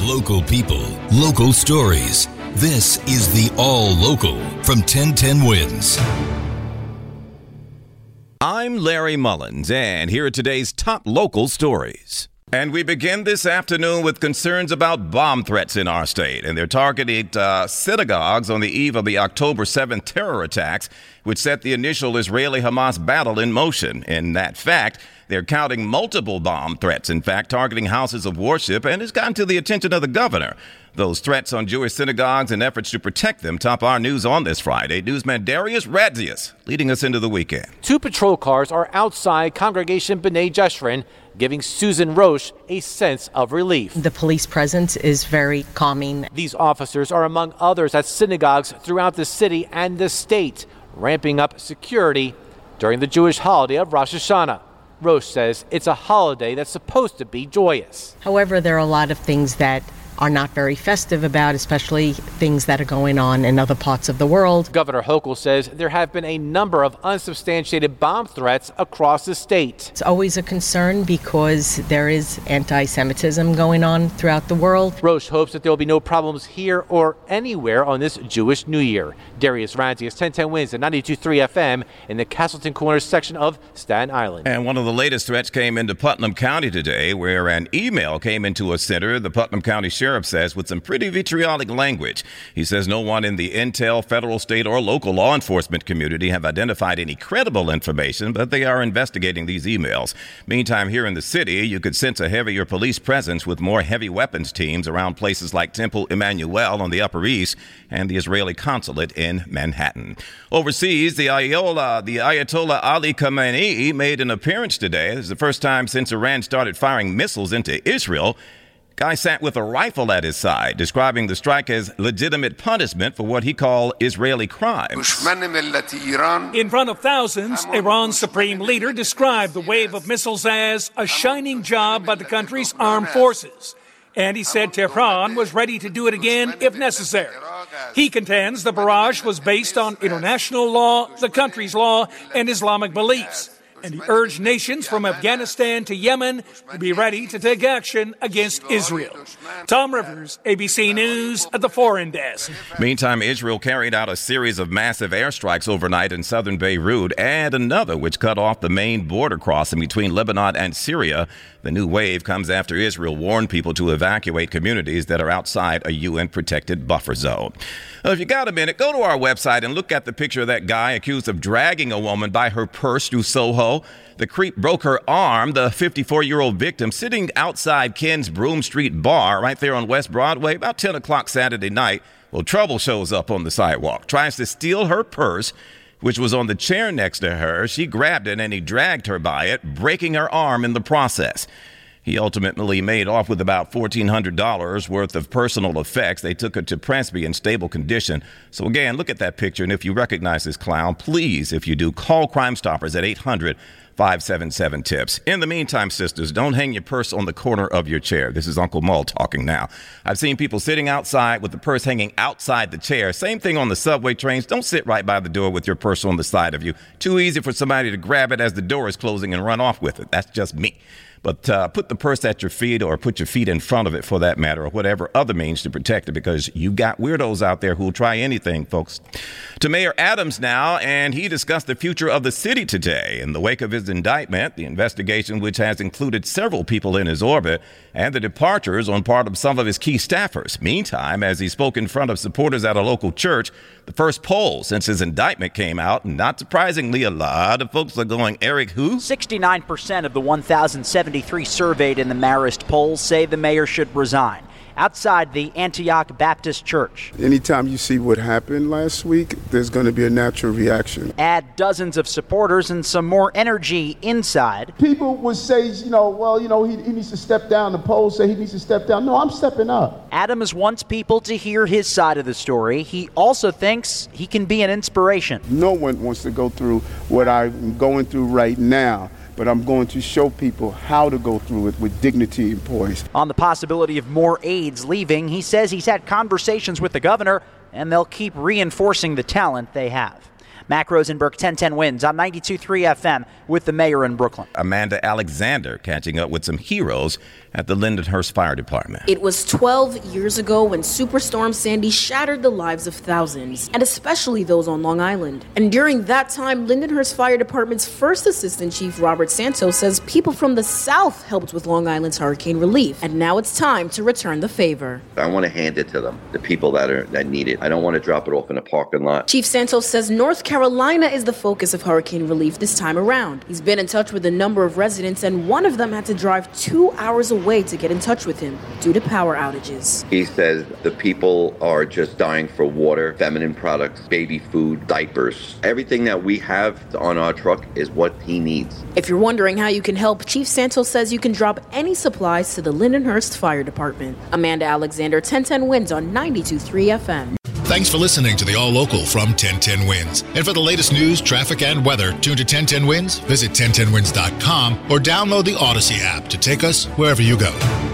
Local people, local stories. This is the All Local from 1010 Wins. I'm Larry Mullins, and here are today's top local stories. And we begin this afternoon with concerns about bomb threats in our state. And they're targeting synagogues on the eve of the October 7th terror attacks, which set the initial Israeli-Hamas battle in motion. In that fact, they're counting multiple bomb threats, in fact, targeting houses of worship, and it's gotten to the attention of the governor. Those threats on Jewish synagogues and efforts to protect them top our news on this Friday. Newsman Darius Radzius leading us into the weekend. 2 patrol cars are outside Congregation B'nai Jeshurun, giving Susan Roche a sense of relief. The police presence is very calming. These officers are among others at synagogues throughout the city and the state, ramping up security during the Jewish holiday of Rosh Hashanah. Roche says it's a holiday that's supposed to be joyous. However, there are a lot of things that are not very festive about, especially things that are going on in other parts of the world. Governor Hochul says there have been a number of unsubstantiated bomb threats across the state. It's always a concern because there is anti-Semitism going on throughout the world. Roche hopes that there will be no problems here or anywhere on this Jewish New Year. Darius Radzius, 1010 Wins at 92.3 FM in the Castleton Corners section of Staten Island. And one of the latest threats came into Putnam County today, where an email came into a center, the Putnam County Sheriff says, with some pretty vitriolic language. He says no one in the intel, federal, state, or local law enforcement community have identified any credible information, but they are investigating these emails. Meantime, here in the city, you could sense a heavier police presence with more heavy weapons teams around places like Temple Emmanuel on the Upper East and the Israeli consulate in Manhattan. Overseas, the Ayatollah Ali Khamenei made an appearance today. This is the first time since Iran started firing missiles into Israel. Guy sat with a rifle at his side, describing the strike as legitimate punishment for what he called Israeli crimes. In front of thousands, Iran's supreme leader described the wave of missiles as a shining job by the country's armed forces. And he said Tehran was ready to do it again if necessary. He contends the barrage was based on international law, the country's law, and Islamic beliefs. And he urged nations from Afghanistan to Yemen to be ready to take action against Israel. Tom Rivers, ABC News at the Foreign Desk. Meantime, Israel carried out a series of massive airstrikes overnight in southern Beirut, and another which cut off the main border crossing between Lebanon and Syria. The new wave comes after Israel warned people to evacuate communities that are outside a UN-protected buffer zone. Well, if you got a minute, go to our website and look at the picture of that guy accused of dragging a woman by her purse through Soho. The creep broke her arm, the 54-year-old victim, sitting outside Ken's Broome Street bar right there on West Broadway about 10 o'clock Saturday night. Well, trouble shows up on the sidewalk, tries to steal her purse, which was on the chair next to her. She grabbed it and he dragged her by it, breaking her arm in the process. He ultimately made off with about $1,400 worth of personal effects. They took her to Presby in stable condition. So again, look at that picture, and if you recognize this clown, please, if you do, call Crime Stoppers at 800-577-TIPS. In the meantime, sisters, don't hang your purse on the corner of your chair. This is Uncle Mull talking now. I've seen people sitting outside with the purse hanging outside the chair. Same thing on the subway trains. Don't sit right by the door with your purse on the side of you. Too easy for somebody to grab it as the door is closing and run off with it. That's just me. But put the purse at your feet, or put your feet in front of it for that matter, or whatever other means to protect it, because you got weirdos out there who'll try anything, folks. To Mayor Adams now, and he discussed the future of the city today. In the wake of his indictment, the investigation, which has included several people in his orbit, and the departures on part of some of his key staffers. Meantime, as he spoke in front of supporters at a local church, the first poll since his indictment came out, and not surprisingly, a lot of folks are going, Eric, who? 69% of the 1,073 surveyed in the Marist polls say the mayor should resign. Outside the Antioch Baptist Church. Anytime you see what happened last week, there's going to be a natural reaction. Add dozens of supporters and some more energy inside. People would say, he needs to step down. The polls say he needs to step down. No, I'm stepping up. Adams wants people to hear his side of the story. He also thinks he can be an inspiration. No one wants to go through what I'm going through right now, but I'm going to show people how to go through it with dignity and poise. On the possibility of more aides leaving, he says he's had conversations with the governor, and they'll keep reinforcing the talent they have. Mac Rosenberg, 1010 Wins on 92.3 FM with the mayor in Brooklyn. Amanda Alexander catching up with some heroes at the Lindenhurst Fire Department. It was 12 years ago when Superstorm Sandy shattered the lives of thousands, and especially those on Long Island. And during that time, Lindenhurst Fire Department's first assistant chief, Robert Santos, says people from the South helped with Long Island's hurricane relief. And now it's time to return the favor. I want to hand it to them, the people that need it. I don't want to drop it off in a parking lot. Chief Santos says North Carolina is the focus of hurricane relief this time around. He's been in touch with a number of residents, and one of them had to drive 2 hours away to get in touch with him due to power outages. He says the people are just dying for water, feminine products, baby food, diapers. Everything that we have on our truck is what he needs. If you're wondering how you can help, Chief Santos says you can drop any supplies to the Lindenhurst Fire Department. Amanda Alexander, 1010 Winds on 92.3 FM. Thanks for listening to the All Local from 1010 Winds. And for the latest news, traffic, and weather, tune to 1010 Winds, visit 1010winds.com, or download the Odyssey app to take us wherever you go.